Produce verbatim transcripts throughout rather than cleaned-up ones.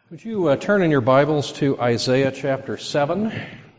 Would you uh, turn in your Bibles to Isaiah chapter seven?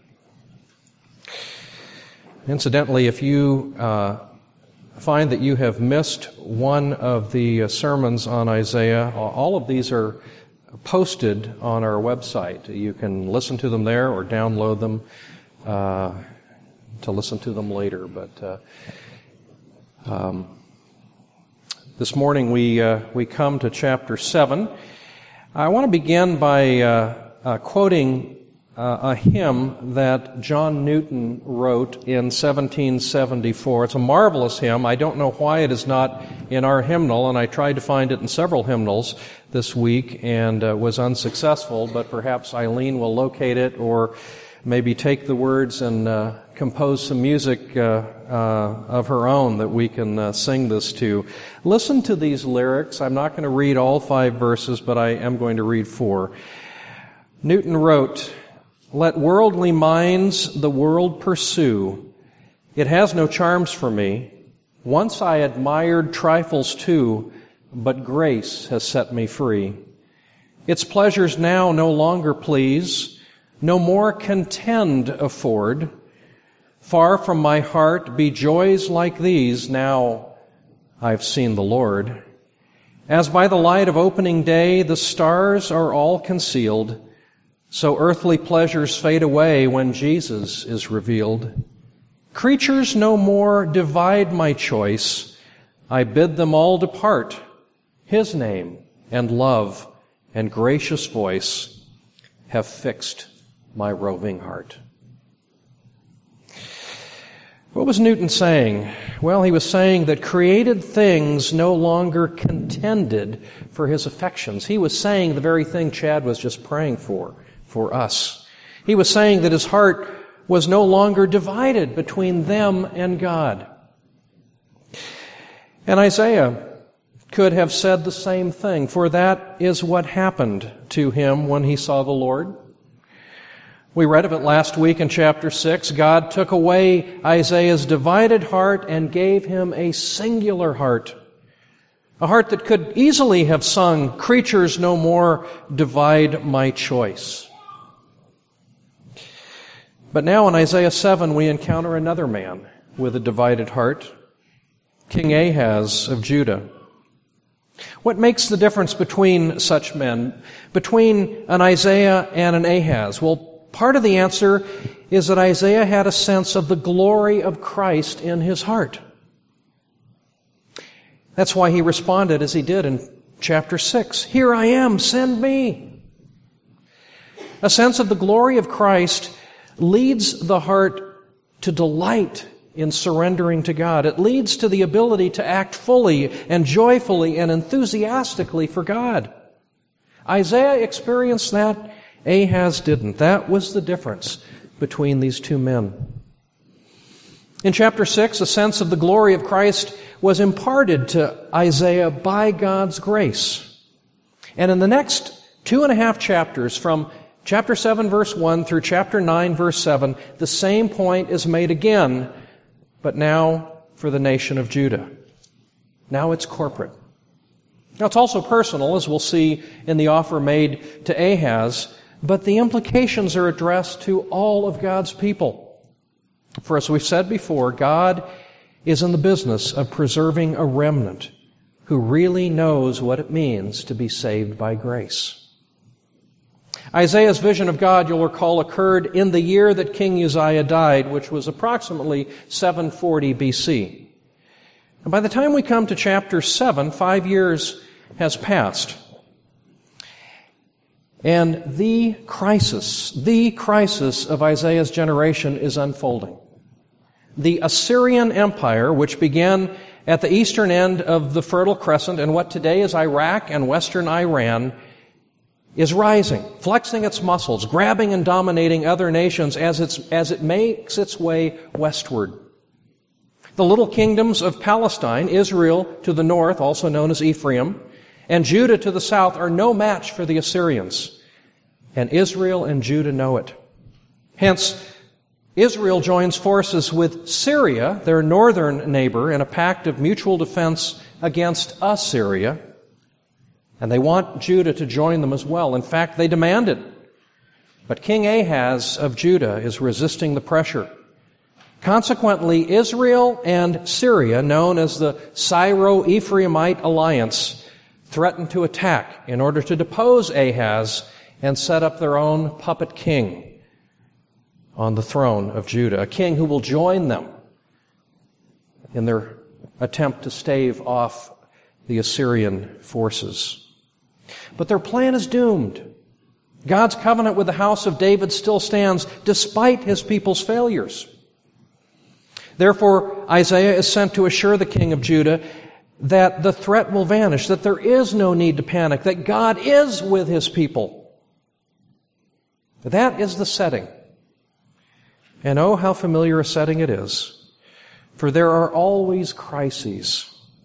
Incidentally, if you uh, find that you have missed one of the uh, sermons on Isaiah, all of these are posted on our website. You can listen to them there or download them uh, to listen to them later. But uh, um, this morning we uh, we come to chapter seven. I want to begin by uh, uh, quoting uh, a hymn that John Newton wrote in seventeen seventy-four. It's a marvelous hymn. I don't know why it is not in our hymnal, and I tried to find it in several hymnals this week and uh, was unsuccessful, but perhaps Eileen will locate it or maybe take the words and uh, compose some music uh, uh, of her own that we can uh, sing this to. Listen to these lyrics. I'm not going to read all five verses, but I am going to read four. Newton wrote, "Let worldly minds the world pursue. It has no charms for me. Once I admired trifles too, but grace has set me free. Its pleasures now no longer please, no more contend afford. Far from my heart be joys like these, now I've seen the Lord. As by the light of opening day the stars are all concealed, so earthly pleasures fade away when Jesus is revealed. Creatures no more divide my choice. I bid them all depart. His name and love and gracious voice have fixed my roving heart." What was Newton saying? Well, he was saying that created things no longer contended for his affections. He was saying the very thing Chad was just praying for, for us. He was saying that his heart was no longer divided between them and God. And Isaiah could have said the same thing, for that is what happened to him when he saw the Lord. We read of it last week in chapter six. God took away Isaiah's divided heart and gave him a singular heart. A heart that could easily have sung, "Creatures no more divide my choice." But now in Isaiah seven we encounter another man with a divided heart, King Ahaz of Judah. What makes the difference between such men, between an Isaiah and an Ahaz? Well, part of the answer is that Isaiah had a sense of the glory of Christ in his heart. That's why he responded as he did in chapter six. "Here I am, send me." A sense of the glory of Christ leads the heart to delight in surrendering to God. It leads to the ability to act fully and joyfully and enthusiastically for God. Isaiah experienced that. Ahaz didn't. That was the difference between these two men. In chapter six, a sense of the glory of Christ was imparted to Isaiah by God's grace. And in the next two and a half chapters, from chapter seven, verse one, through chapter nine, verse seven, the same point is made again, but now for the nation of Judah. Now it's corporate. Now it's also personal, as we'll see in the offer made to Ahaz, but the implications are addressed to all of God's people. For as we've said before, God is in the business of preserving a remnant who really knows what it means to be saved by grace. Isaiah's vision of God, you'll recall, occurred in the year that King Uzziah died, which was approximately seven forty B C. And by the time we come to chapter seven, five years has passed. And the crisis, the crisis of Isaiah's generation is unfolding. The Assyrian Empire, which began at the eastern end of the Fertile Crescent in what today is Iraq and western Iran, is rising, flexing its muscles, grabbing and dominating other nations as, it's, as it makes its way westward. The little kingdoms of Palestine, Israel to the north, also known as Ephraim, and Judah to the south are no match for the Assyrians. And Israel and Judah know it. Hence, Israel joins forces with Syria, their northern neighbor, in a pact of mutual defense against Assyria. And they want Judah to join them as well. In fact, they demand it. But King Ahaz of Judah is resisting the pressure. Consequently, Israel and Syria, known as the Syro-Ephraimite alliance, threaten to attack in order to depose Ahaz and set up their own puppet king on the throne of Judah, a king who will join them in their attempt to stave off the Assyrian forces. But their plan is doomed. God's covenant with the house of David still stands despite his people's failures. Therefore, Isaiah is sent to assure the king of Judah that the threat will vanish, that there is no need to panic, that God is with his people. That is the setting. And oh, how familiar a setting it is. For there are always crises.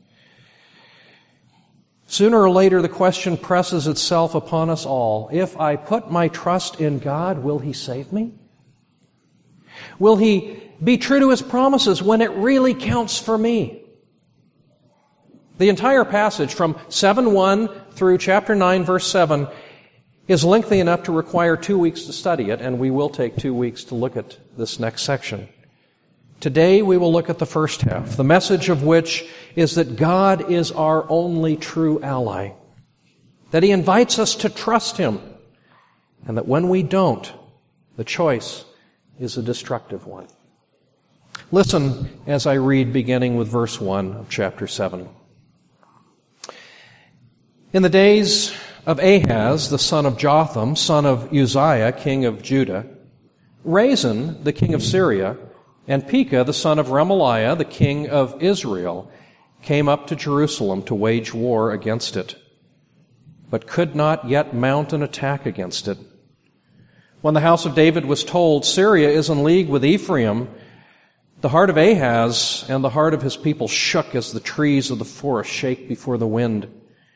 Sooner or later, the question presses itself upon us all. If I put my trust in God, will he save me? Will he be true to his promises when it really counts for me? The entire passage from seven one through chapter nine, verse seven, is lengthy enough to require two weeks to study it, and we will take two weeks to look at this next section. Today we will look at the first half, the message of which is that God is our only true ally, that he invites us to trust him, and that when we don't, the choice is a destructive one. Listen as I read beginning with verse one of chapter seven. In the days of Ahaz, the son of Jotham, son of Uzziah, king of Judah, Rezin, the king of Syria, and Pekah, the son of Remaliah, the king of Israel, came up to Jerusalem to wage war against it, but could not yet mount an attack against it. When the house of David was told, Syria is in league with Ephraim, the heart of Ahaz and the heart of his people shook as the trees of the forest shake before the wind.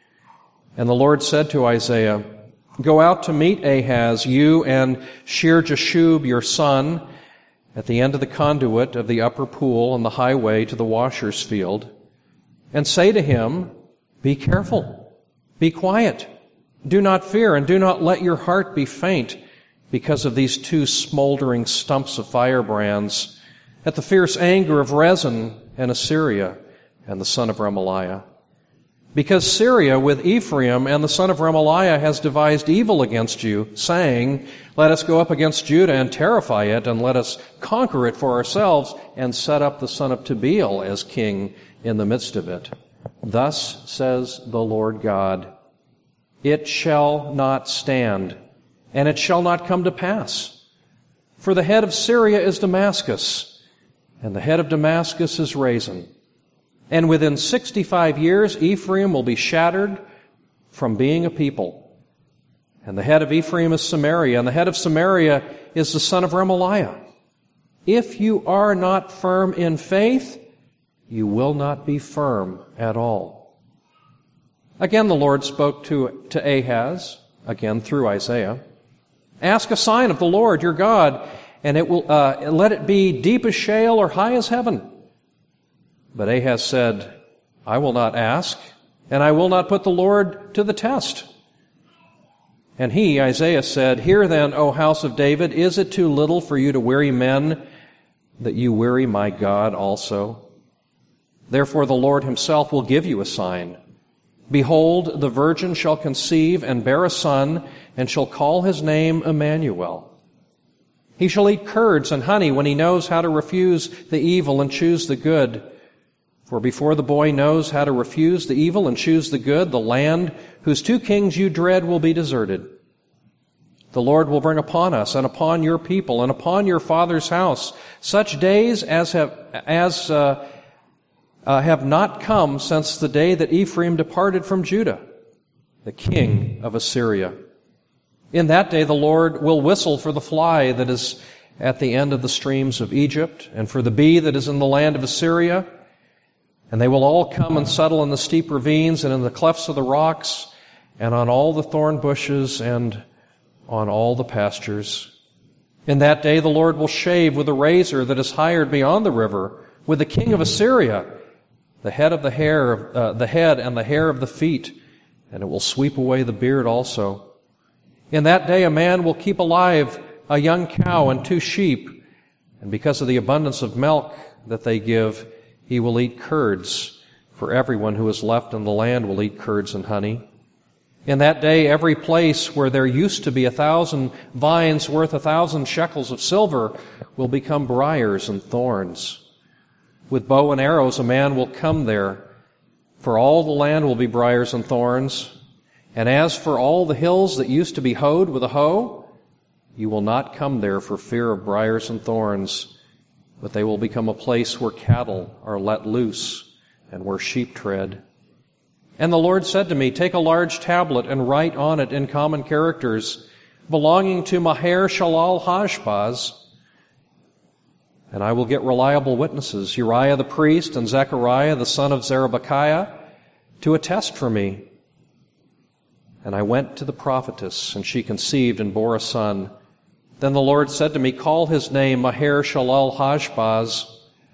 And the Lord said to Isaiah, Go out to meet Ahaz, you and Shear-Jashub, your son, at the end of the conduit of the upper pool on the highway to the washer's field, and say to him, Be careful, be quiet, do not fear, and do not let your heart be faint because of these two smoldering stumps of firebrands, at the fierce anger of Rezin and Assyria and the son of Remaliah. Because Syria with Ephraim and the son of Remaliah has devised evil against you, saying, Let us go up against Judah and terrify it, and let us conquer it for ourselves, and set up the son of Tabeel as king in the midst of it. Thus says the Lord God, It shall not stand, and it shall not come to pass. For the head of Syria is Damascus, and the head of Damascus is Rezin. And within sixty-five years, Ephraim will be shattered from being a people. And the head of Ephraim is Samaria, and the head of Samaria is the son of Remaliah. If you are not firm in faith, you will not be firm at all. Again, the Lord spoke to, to Ahaz, again through Isaiah. Ask a sign of the Lord your God, and it will uh, let it be deep as shale or high as heaven. But Ahaz said, I will not ask, and I will not put the Lord to the test. And he, Isaiah, said, Hear then, O house of David, is it too little for you to weary men, that you weary my God also? Therefore the Lord himself will give you a sign. Behold, the virgin shall conceive and bear a son, and shall call his name Emmanuel. He shall eat curds and honey when he knows how to refuse the evil and choose the good. For before the boy knows how to refuse the evil and choose the good, the land whose two kings you dread will be deserted. The Lord will bring upon us and upon your people and upon your father's house such days as have as uh, uh, have not come since the day that Ephraim departed from Judah, the king of Assyria. In that day the Lord will whistle for the fly that is at the end of the streams of Egypt, and for the bee that is in the land of Assyria. And they will all come and settle in the steep ravines and in the clefts of the rocks and on all the thorn bushes and on all the pastures. In that day the Lord will shave with a razor that is hired beyond the river, with the king of Assyria, the head of the hair, uh, the head and the hair of the feet, and it will sweep away the beard also. In that day a man will keep alive a young cow and two sheep, and because of the abundance of milk that they give, he will eat curds, for everyone who is left in the land will eat curds and honey. In that day, every place where there used to be a thousand vines worth a thousand shekels of silver will become briars and thorns. With bow and arrows a man will come there, for all the land will be briars and thorns. And as for all the hills that used to be hoed with a hoe, you will not come there for fear of briars and thorns, but they will become a place where cattle are let loose and where sheep tread. And the Lord said to me, take a large tablet and write on it in common characters, belonging to Maher-shalal-Hash-Baz. And I will get reliable witnesses, Uriah the priest and Zechariah the son of Zerubbabel, to attest for me. And I went to the prophetess, and she conceived and bore a son. Then the Lord said to me, call his name Maher-shalal-Hash-Baz.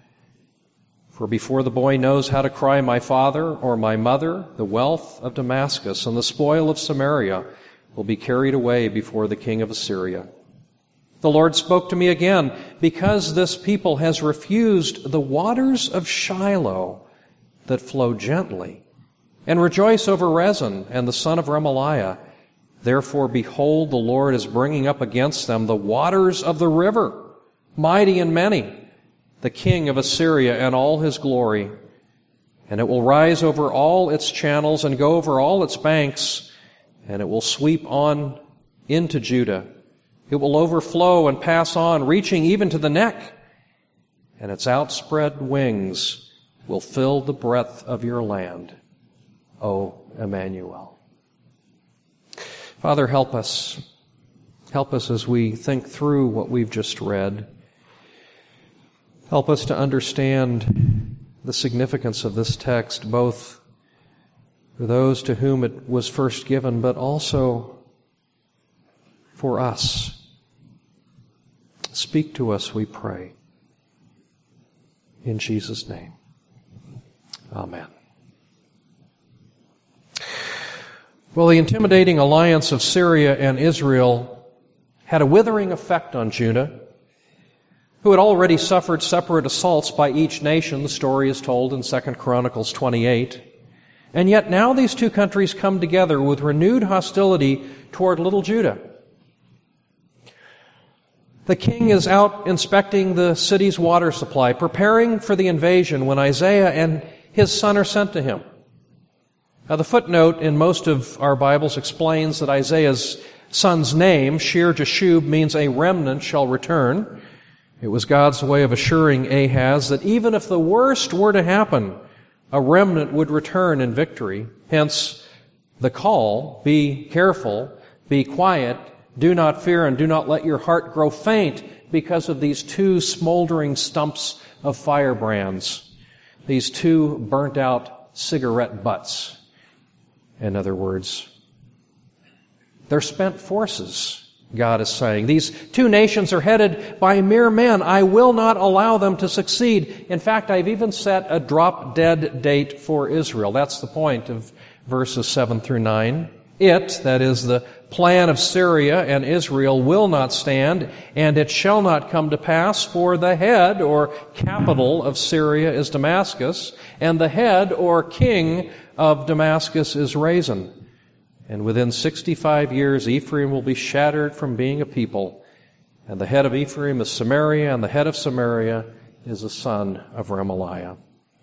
For before the boy knows how to cry, my father or my mother, the wealth of Damascus and the spoil of Samaria will be carried away before the king of Assyria. The Lord spoke to me again, because this people has refused the waters of Shiloh that flow gently, and rejoice over Rezin and the son of Remaliah. Therefore, behold, the Lord is bringing up against them the waters of the river, mighty and many, the king of Assyria and all his glory. And it will rise over all its channels and go over all its banks, and it will sweep on into Judah. It will overflow and pass on, reaching even to the neck, and its outspread wings will fill the breadth of your land, O Emmanuel. Father, help us. Help us as we think through what we've just read. Help us to understand the significance of this text, both for those to whom it was first given, but also for us. Speak to us, we pray. In Jesus' name. Amen. Well, the intimidating alliance of Syria and Israel had a withering effect on Judah, who had already suffered separate assaults by each nation. The story is told in Second Chronicles twenty-eight. And yet now these two countries come together with renewed hostility toward little Judah. The king is out inspecting the city's water supply, preparing for the invasion, when Isaiah and his son are sent to him. Now, the footnote in most of our Bibles explains that Isaiah's son's name, Shear-Jashub, means a remnant shall return. It was God's way of assuring Ahaz that even if the worst were to happen, a remnant would return in victory. Hence, the call, be careful, be quiet, do not fear, and do not let your heart grow faint because of these two smoldering stumps of firebrands, these two burnt-out cigarette butts, in other words. They're spent forces, God is saying. These two nations are headed by mere men. I will not allow them to succeed. In fact, I've even set a drop-dead date for Israel. That's the point of verses seven through nine. It, that is the plan of Syria and Israel, will not stand, and it shall not come to pass, for the head or capital of Syria is Damascus, and the head or king of Damascus is Rezin. And within sixty-five years, Ephraim will be shattered from being a people. And the head of Ephraim is Samaria, and the head of Samaria is the son of Remaliah.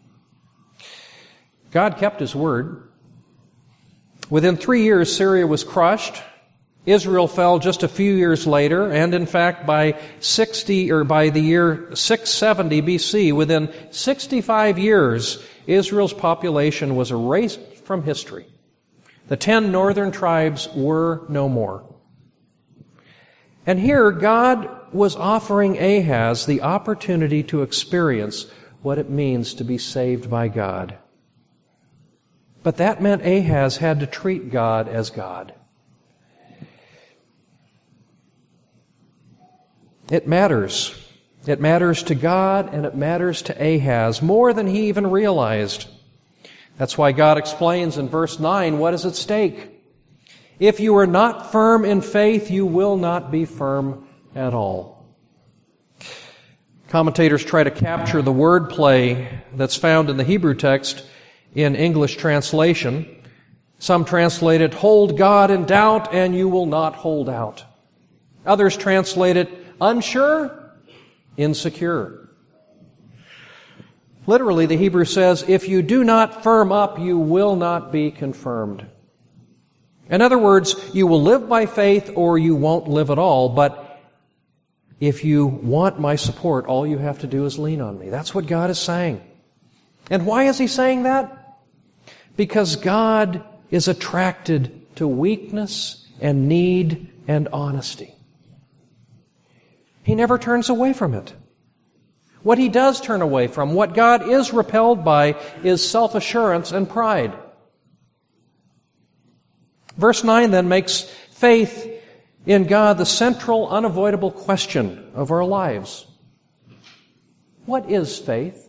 God kept His word. Within three years, Syria was crushed. Israel fell just a few years later, and in fact, by sixty or by the year six seventy B C, within sixty-five years, Israel's population was erased from history. The ten northern tribes were no more. And here, God was offering Ahaz the opportunity to experience what it means to be saved by God. But that meant Ahaz had to treat God as God. It matters. It matters to God, and it matters to Ahaz more than he even realized. That's why God explains in verse nine what is at stake. If you are not firm in faith, you will not be firm at all. Commentators try to capture the wordplay that's found in the Hebrew text in English translation. Some translate it, hold God in doubt and you will not hold out. Others translate it, unsure, insecure. Literally, the Hebrew says, if you do not firm up, you will not be confirmed. In other words, you will live by faith or you won't live at all, but if you want my support, all you have to do is lean on me. That's what God is saying. And why is He saying that? Because God is attracted to weakness and need and honesty. He never turns away from it. What He does turn away from, what God is repelled by, is self-assurance and pride. Verse nine then makes faith in God the central, unavoidable question of our lives. What is faith?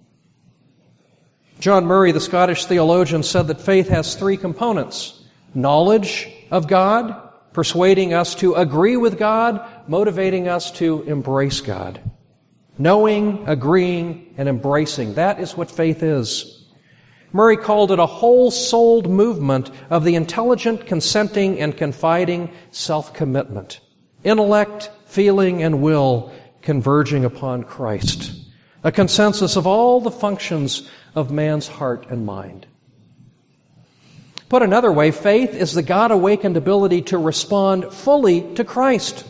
John Murray, the Scottish theologian, said that faith has three components: knowledge of God, persuading us to agree with God, motivating us to embrace God. Knowing, agreeing, and embracing. That is what faith is. Murray called it a whole-souled movement of the intelligent, consenting, and confiding self-commitment. Intellect, feeling, and will converging upon Christ. A consensus of all the functions of man's heart and mind. Put another way, faith is the God-awakened ability to respond fully to Christ.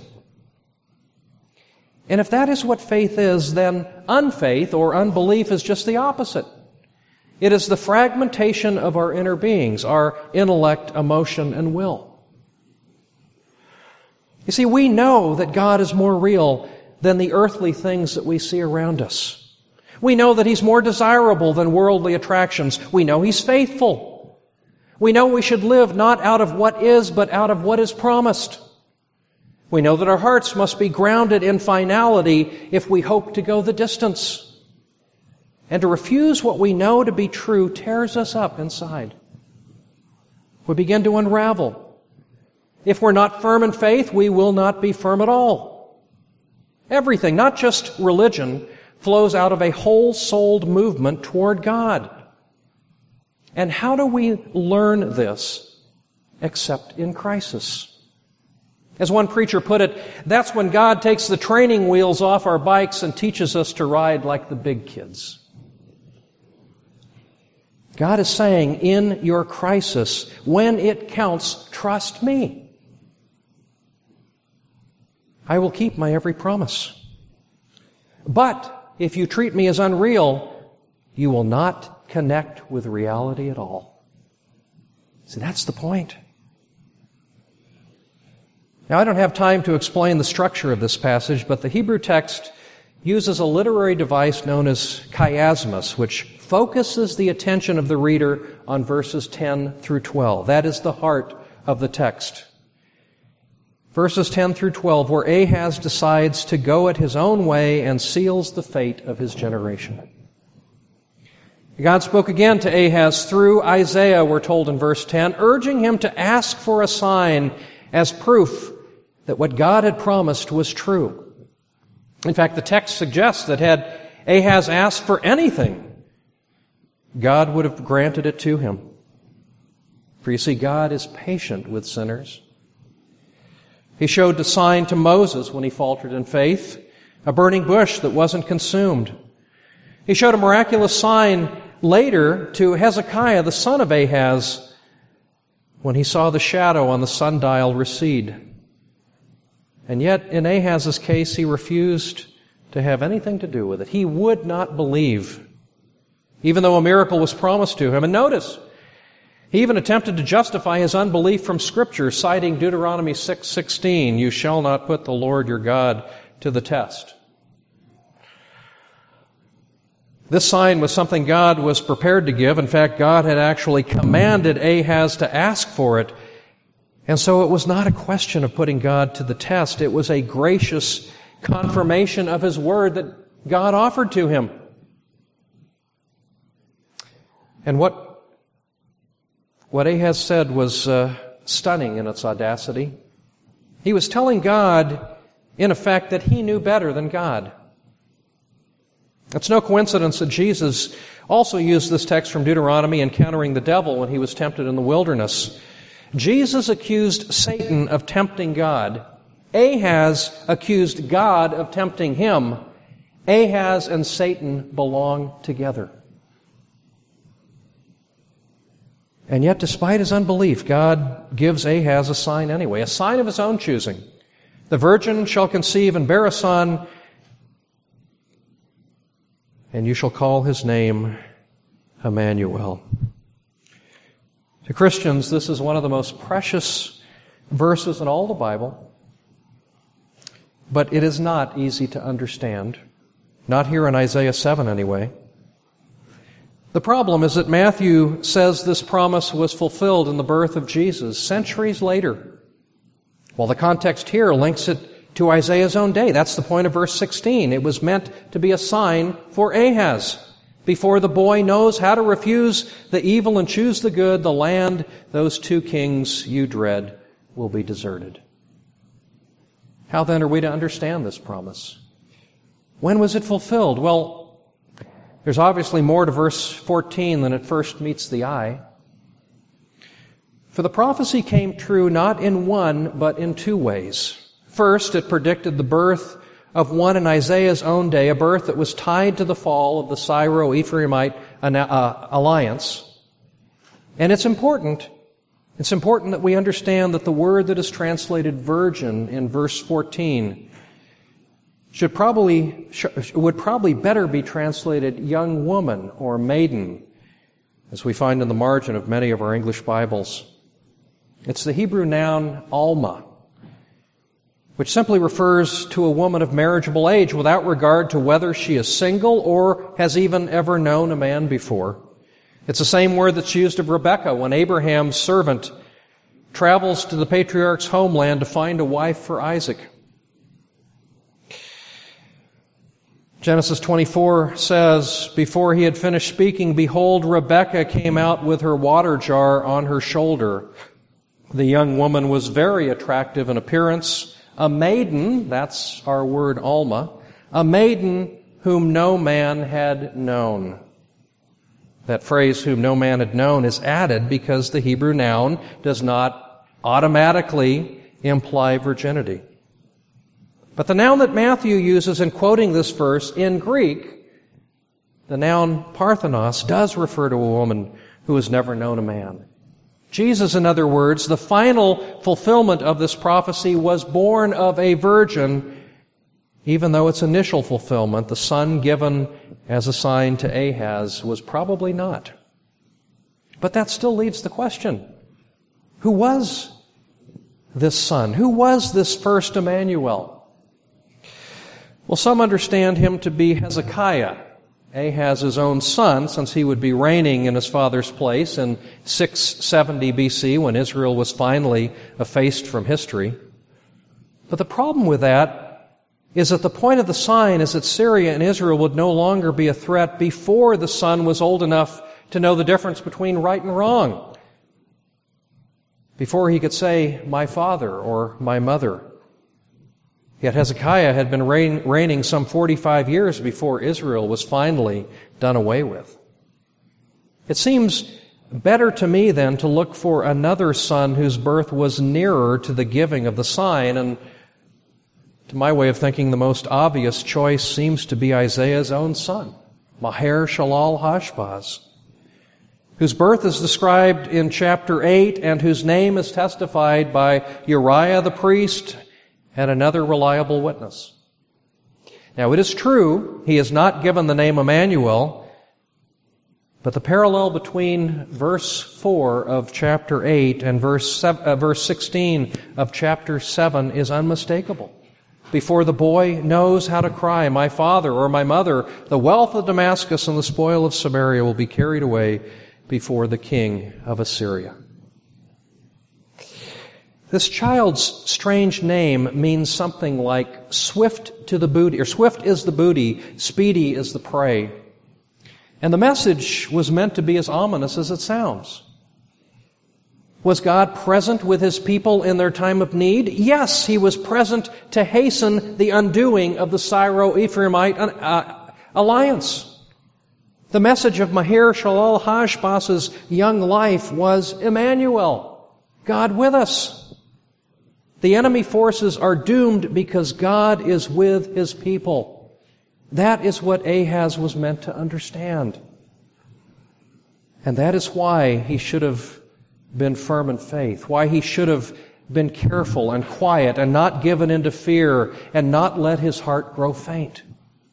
And if that is what faith is, then unfaith or unbelief is just the opposite. It is the fragmentation of our inner beings, our intellect, emotion, and will. You see, we know that God is more real than the earthly things that we see around us. We know that He's more desirable than worldly attractions. We know He's faithful. We know we should live not out of what is, but out of what is promised. We know that our hearts must be grounded in finality if we hope to go the distance. And to refuse what we know to be true tears us up inside. We begin to unravel. If we're not firm in faith, we will not be firm at all. Everything, not just religion, flows out of a whole-souled movement toward God. And how do we learn this except in crisis? As one preacher put it, that's when God takes the training wheels off our bikes and teaches us to ride like the big kids. God is saying, in your crisis, when it counts, trust me. I will keep my every promise. But if you treat me as unreal, you will not connect with reality at all. See, that's the point. Now, I don't have time to explain the structure of this passage, but the Hebrew text uses a literary device known as chiasmus, which focuses the attention of the reader on verses ten through twelve. That is the heart of the text. Verses ten through twelve, where Ahaz decides to go it his own way and seals the fate of his generation. God spoke again to Ahaz through Isaiah, we're told in verse ten, urging him to ask for a sign as proof that what God had promised was true. In fact, the text suggests that had Ahaz asked for anything, God would have granted it to him. For you see, God is patient with sinners. He showed a sign to Moses when he faltered in faith, a burning bush that wasn't consumed. He showed a miraculous sign later to Hezekiah, the son of Ahaz, when he saw the shadow on the sundial recede. And yet, in Ahaz's case, he refused to have anything to do with it. He would not believe, even though a miracle was promised to him. And notice, he even attempted to justify his unbelief from Scripture, citing Deuteronomy six sixteen, "You shall not put the Lord your God to the test." This sign was something God was prepared to give. In fact, God had actually commanded Ahaz to ask for it. And so it was not a question of putting God to the test. It was a gracious confirmation of His word that God offered to him. And what What Ahaz said was uh, stunning in its audacity. He was telling God, in effect, that he knew better than God. It's no coincidence that Jesus also used this text from Deuteronomy encountering the devil when he was tempted in the wilderness. Jesus accused Satan of tempting God. Ahaz accused God of tempting him. Ahaz and Satan belong together. And yet, despite his unbelief, God gives Ahaz a sign anyway, a sign of his own choosing. The virgin shall conceive and bear a son, and you shall call his name Emmanuel. To Christians, this is one of the most precious verses in all the Bible, but it is not easy to understand. Not here in Isaiah seven, anyway. The problem is that Matthew says this promise was fulfilled in the birth of Jesus centuries later, while the context here links it to Isaiah's own day. That's the point of verse sixteen. It was meant to be a sign for Ahaz. Before the boy knows how to refuse the evil and choose the good, the land, those two kings you dread, will be deserted. How then are we to understand this promise? When was it fulfilled? Well, there's obviously more to verse fourteen than at first meets the eye. For the prophecy came true not in one, but in two ways. First, it predicted the birth of one in Isaiah's own day, a birth that was tied to the fall of the Syro-Ephraimite alliance. And it's important, it's important that we understand that the word that is translated virgin in verse fourteen should probably, would probably better be translated young woman or maiden, as we find in the margin of many of our English Bibles. It's the Hebrew noun alma, which simply refers to a woman of marriageable age without regard to whether she is single or has even ever known a man before. It's the same word that's used of Rebekah when Abraham's servant travels to the patriarch's homeland to find a wife for Isaac. Genesis twenty-four says, before he had finished speaking, behold, Rebekah came out with her water jar on her shoulder. The young woman was very attractive in appearance, a maiden, that's our word alma, a maiden whom no man had known. That phrase, whom no man had known, is added because the Hebrew noun does not automatically imply virginity. But the noun that Matthew uses in quoting this verse in Greek, the noun parthenos, does refer to a woman who has never known a man. Jesus, in other words, the final fulfillment of this prophecy, was born of a virgin, even though its initial fulfillment, the son given as a sign to Ahaz, was probably not. But that still leaves the question, who was this son? Who was this first Emmanuel? Well, some understand him to be Hezekiah, Ahaz's own son, since he would be reigning in his father's place in six seventy B C when Israel was finally effaced from history. But the problem with that is that the point of the sign is that Syria and Israel would no longer be a threat before the son was old enough to know the difference between right and wrong, before he could say, my father or my mother. Yet Hezekiah had been reign, reigning some forty-five years before Israel was finally done away with. It seems better to me then to look for another son whose birth was nearer to the giving of the sign, and to my way of thinking, the most obvious choice seems to be Isaiah's own son, Maher-shalal-Hash-Baz, whose birth is described in chapter eight and whose name is testified by Uriah the priest and another reliable witness. Now, it is true, he is not given the name Emmanuel, but the parallel between verse four of chapter eight and verse seven, uh, verse sixteen of chapter seven is unmistakable. Before the boy knows how to cry, my father or my mother, the wealth of Damascus and the spoil of Samaria will be carried away before the king of Assyria. This child's strange name means something like swift to the booty, or swift is the booty, speedy is the prey. And the message was meant to be as ominous as it sounds. Was God present with His people in their time of need? Yes, He was present to hasten the undoing of the Syro-Ephraimite uh, alliance. The message of Maher Shalal Hashbaz's young life was Emmanuel, God with us. The enemy forces are doomed because God is with His people. That is what Ahaz was meant to understand. And that is why he should have been firm in faith, why he should have been careful and quiet and not given into fear and not let his heart grow faint.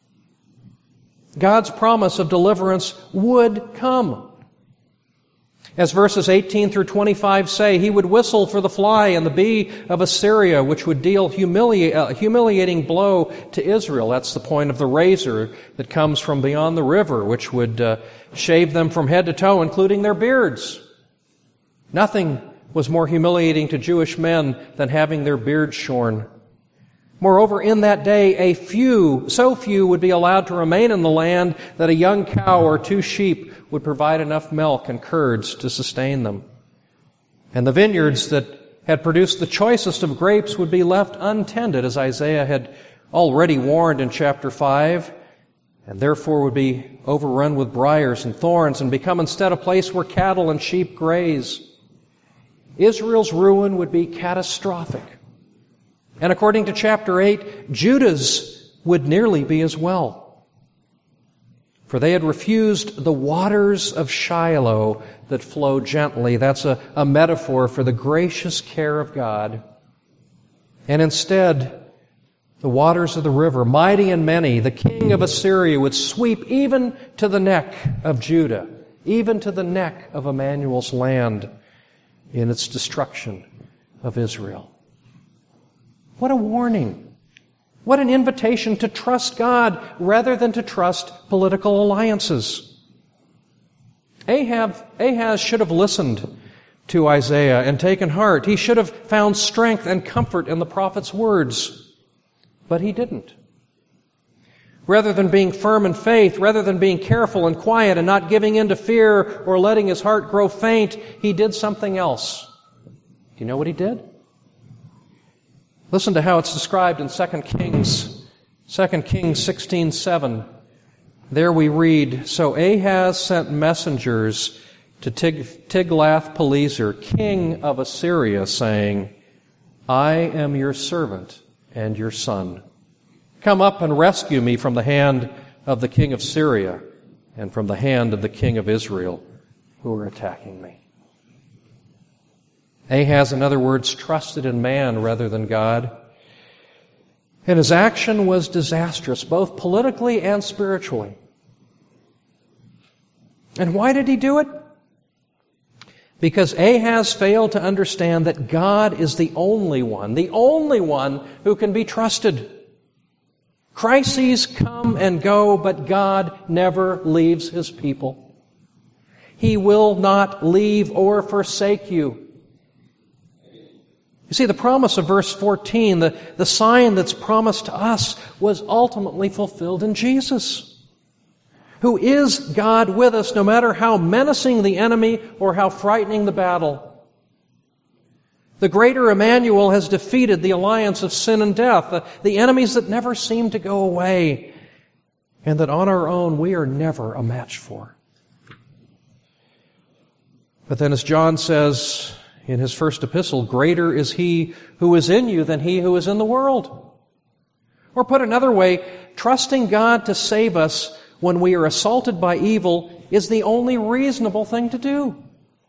God's promise of deliverance would come. As verses eighteen through twenty-five say, He would whistle for the fly and the bee of Assyria, which would deal humili- a humiliating blow to Israel. That's the point of the razor that comes from beyond the river, which would uh, shave them from head to toe, including their beards. Nothing was more humiliating to Jewish men than having their beards shorn. Moreover, in that day, a few, so few would be allowed to remain in the land that a young cow or two sheep would provide enough milk and curds to sustain them. And the vineyards that had produced the choicest of grapes would be left untended, as Isaiah had already warned in chapter five, and therefore would be overrun with briars and thorns and become instead a place where cattle and sheep graze. Israel's ruin would be catastrophic. And according to chapter eight, Judah's would nearly be as well. For they had refused the waters of Shiloh that flow gently. That's a, a metaphor for the gracious care of God. And instead, the waters of the river, mighty and many, the king of Assyria would sweep even to the neck of Judah, even to the neck of Emmanuel's land in its destruction of Israel. What a warning. What an invitation to trust God rather than to trust political alliances. Ahab, Ahaz should have listened to Isaiah and taken heart. He should have found strength and comfort in the prophet's words. But he didn't. Rather than being firm in faith, rather than being careful and quiet and not giving in to fear or letting his heart grow faint, he did something else. Do you know what he did? Listen to how it's described in Second Kings, Second Kings sixteen seven. There we read, So Ahaz sent messengers to Tig- Tiglath-Pileser, king of Assyria, saying, I am your servant and your son. Come up and rescue me from the hand of the king of Syria and from the hand of the king of Israel who are attacking me. Ahaz, in other words, trusted in man rather than God. And his action was disastrous, both politically and spiritually. And why did he do it? Because Ahaz failed to understand that God is the only one, the only one who can be trusted. Crises come and go, but God never leaves His people. He will not leave or forsake you. You see, the promise of verse fourteen, the, the sign that's promised to us, was ultimately fulfilled in Jesus, who is God with us no matter how menacing the enemy or how frightening the battle. The greater Emmanuel has defeated the alliance of sin and death, the, the enemies that never seem to go away, and that on our own we are never a match for. But then as John says in his first epistle, greater is He who is in you than he who is in the world. Or put another way, trusting God to save us when we are assaulted by evil is the only reasonable thing to do.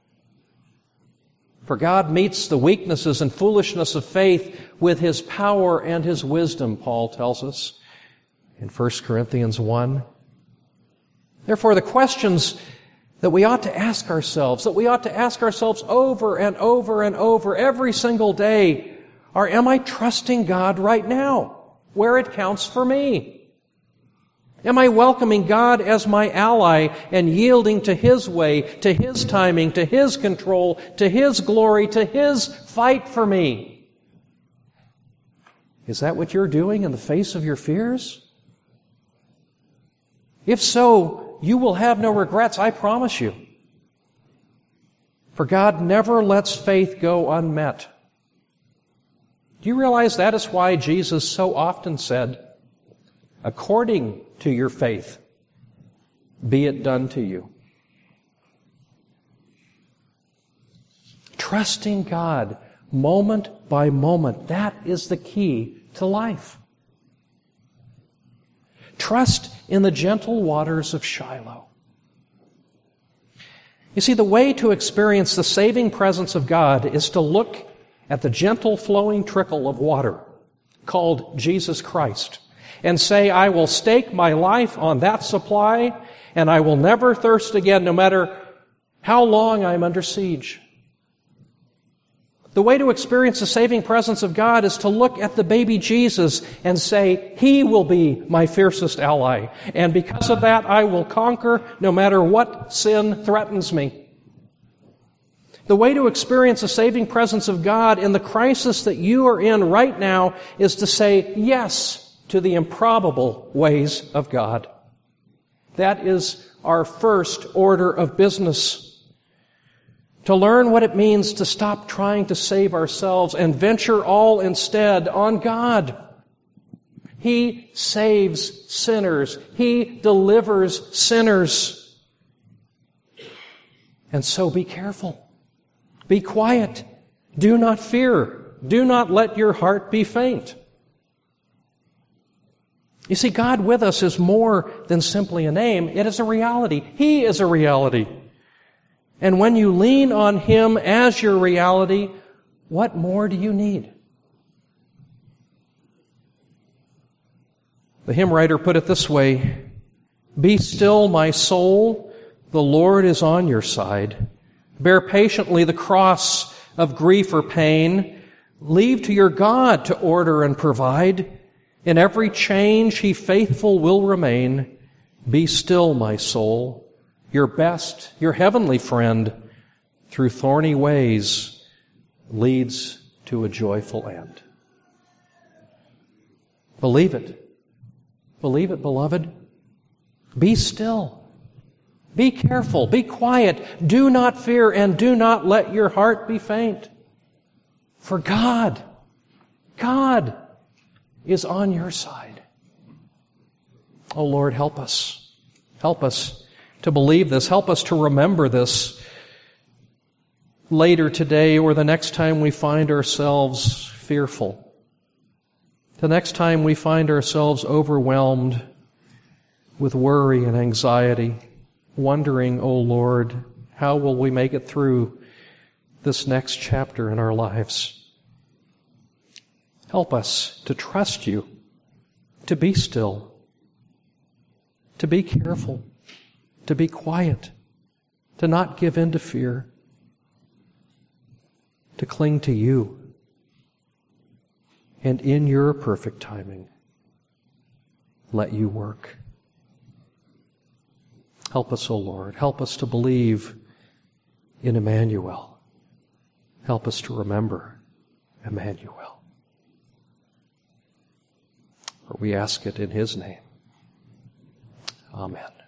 For God meets the weaknesses and foolishness of faith with His power and His wisdom, Paul tells us in First Corinthians one. Therefore, the questions that we ought to ask ourselves, that we ought to ask ourselves over and over and over every single day, are, am I trusting God right now, where it counts for me? Am I welcoming God as my ally and yielding to His way, to His timing, to His control, to His glory, to His fight for me? Is that what you're doing in the face of your fears? If so, you will have no regrets, I promise you. For God never lets faith go unmet. Do you realize that is why Jesus so often said, according to your faith, be it done to you. Trusting God moment by moment, that is the key to life. Trust in the gentle waters of Shiloh. You see, the way to experience the saving presence of God is to look at the gentle flowing trickle of water called Jesus Christ and say, I will stake my life on that supply and I will never thirst again no matter how long I'm under siege. The way to experience the saving presence of God is to look at the baby Jesus and say, He will be my fiercest ally. And because of that, I will conquer no matter what sin threatens me. The way to experience the saving presence of God in the crisis that you are in right now is to say yes to the improbable ways of God. That is our first order of business. To learn what it means to stop trying to save ourselves and venture all instead on God. He saves sinners. He delivers sinners. And so be careful. Be quiet. Do not fear. Do not let your heart be faint. You see, God with us is more than simply a name. It is a reality. He is a reality. And when you lean on Him as your reality, what more do you need? The hymn writer put it this way, Be still, my soul, the Lord is on your side. Bear patiently the cross of grief or pain. Leave to your God to order and provide. In every change He faithful will remain. Be still, my soul. Your best, your heavenly friend, through thorny ways, leads to a joyful end. Believe it. Believe it, beloved. Be still. Be careful. Be quiet. Do not fear and do not let your heart be faint. For God, God is on your side. Oh Lord, help us. Help us to believe this. Help us to remember this later today or the next time we find ourselves fearful. The next time we find ourselves overwhelmed with worry and anxiety, wondering, oh Lord, how will we make it through this next chapter in our lives? Help us to trust You, to be still, to be careful, to be quiet, to not give in to fear, to cling to You, and in Your perfect timing, let You work. Help us, O Lord. Help us to believe in Emmanuel. Help us to remember Emmanuel. For we ask it in His name. Amen.